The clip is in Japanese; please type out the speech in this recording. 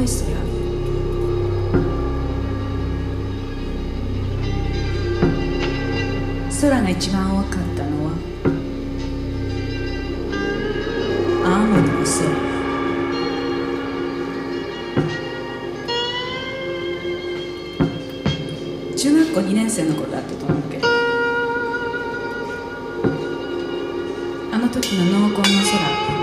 そりゃ。空が一番多かったのは青森の空。中学校2年生の頃だったと思うけど、あの時の濃紺の空